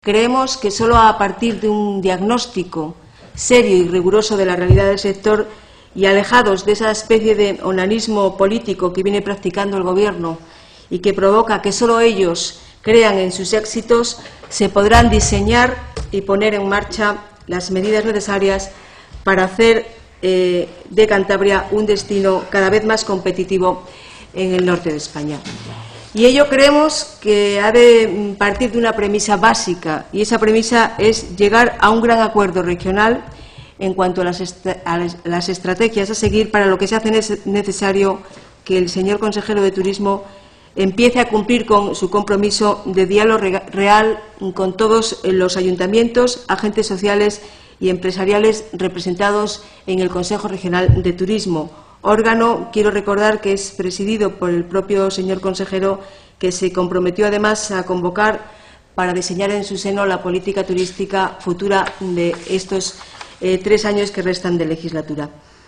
Creemos que solo a partir de un diagnóstico serio y riguroso de la realidad del sector y alejados de esa especie de onanismo político que viene practicando el Gobierno y que provoca que solo ellos crean en sus éxitos, se podrán diseñar y poner en marcha las medidas necesarias para hacer de Cantabria un destino cada vez más competitivo en el norte de España. Y ello creemos que ha de partir de una premisa básica, y esa premisa es llegar a un gran acuerdo regional en cuanto a las estrategias a seguir para lo que se hace necesario que el señor consejero de Turismo empiece a cumplir con su compromiso de diálogo real con todos los ayuntamientos, agentes sociales y empresariales representados en el Consejo Regional de Turismo, órgano, quiero recordar, que es presidido por el propio señor consejero, que se comprometió además a convocar para diseñar en su seno la política turística futura de estos 3 años que restan de legislatura.